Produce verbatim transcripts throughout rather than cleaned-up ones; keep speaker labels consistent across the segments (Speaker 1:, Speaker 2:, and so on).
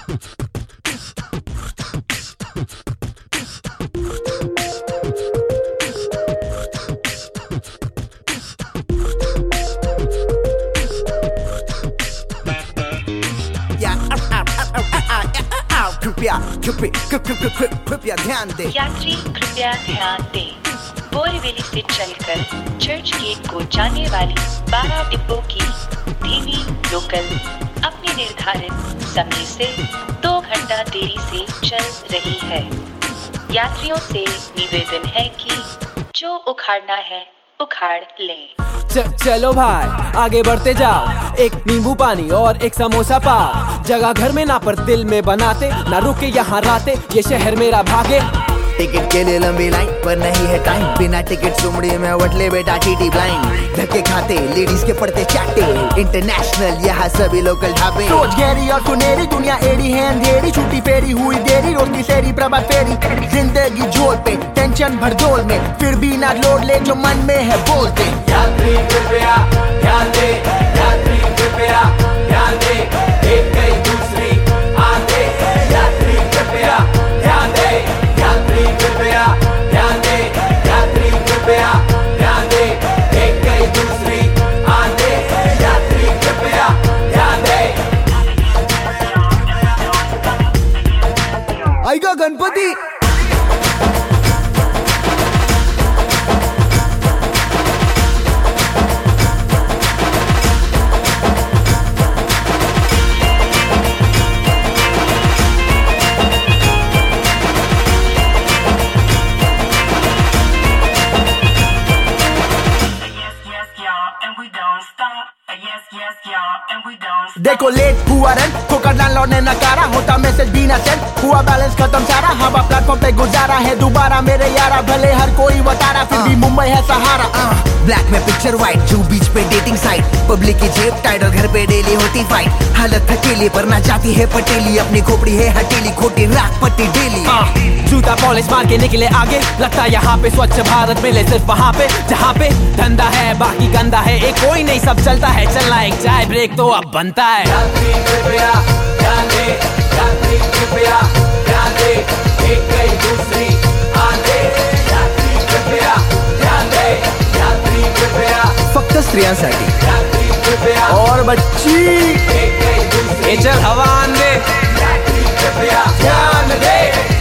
Speaker 1: कृपया कृपया ध्यान दें।
Speaker 2: यात्री कृपया ध्यान दें। बोरीवली से चलकर चर्च गेट को जाने वाली बारह डिब्बों की धीमी लोकल अपने निर्धारित समय से दो घंटा देरी से चल रही है। यात्रियों से निवेदन है कि जो उखाड़ना है उखाड़ लें।
Speaker 3: च, चलो भाई आगे बढ़ते जाओ, एक नींबू पानी और एक समोसा पाओ। जगह घर में ना पर दिल में बनाते, ना रुके यहाँ राते, ये शहर मेरा भागे।
Speaker 1: टिकट के लिए लंबी लाइन पर नहीं है टाइम, बिना टिकट सुमड़ी में वटले बेटा टीटी ब्लाइंड। धक्के खाते लेडीज के पड़ते चाटे, इंटरनेशनल यहाँ सभी लोकल ढाबे। सोच गहरी और सुनहरी दुनिया एड़ी है अंधेरी, छुट्टी फेरी हुई देरी, रोशनी सेरी प्रभात फेरी। जिंदगी जोर पे टेंशन भर जोर में, फिर भी ना लोड ले जो मन में है बोलते।
Speaker 4: यात्री कृपया ध्यान दे, यात्री कृपया ध्यान दे, एक कई दूसरी आते। यात्री कृपया ध्यान दे, यात्री कृपया ध्यान दे, यात्री कृपया ध्यान दे, एक कई दूसरी आते। यात्री कृपया ध्यान दे।
Speaker 1: आएगा गणपति। देखो लेट हुआ रन ठोकर लैंडलॉर्ड ने नकारा, होता मैसेज भी ना सेंड, हुआ बैलेंस खत्म सारा। हवा प्लेटफॉर्म पे गुजारा है दोबारा मेरे यारा, भले हर कोई बतारा फिर भी मुंबई है सहारा। ब्लैक में पिक्चर व्हाइट, जू बीच पे डेटिंग साइट, पब्लिक की जेब टाइट और घर पे डेली होती फाइट। हालत अकेली पर ना जाती है पटेली, अपनी खोपड़ी है हटेली, खोटी राख पट्टी डेली।
Speaker 3: जूता पॉलिश मार के निकले आगे, लगता यहाँ पे स्वच्छ भारत मिले सिर्फ वहाँ पे जहाँ पे धंधा है बाकी गंदा है। एक कोई नहीं सब चलता है, चलना एक चाय ब्रेक तो अब बनता है।
Speaker 4: यात्री कृपया ध्यान दे, यात्री कृपया ध्यान दे, एक कई दूसरी आते। यात्री कृपया ध्यान दे, यात्री कृपया
Speaker 1: फक्त स्त्रियांसाठी,
Speaker 4: यात्री कृपया
Speaker 1: और बच्ची
Speaker 4: एक कई दूसरी।
Speaker 3: ए चल हवा आन दे,
Speaker 4: यात्री कृपया ध्यान दे।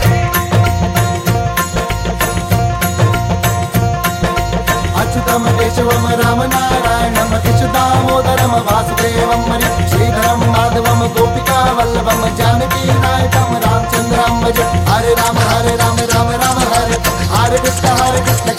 Speaker 5: अच्युतम केशवम राम नारायणम कृष्णदामोदरम वासुदेवम श्रीधरम माधवम गोपिका वल्लभम जानकी नायकम रामचंद्रम भज। हरे राम हरे राम राम राम हरे हरे कृष्ण हरे कृष्ण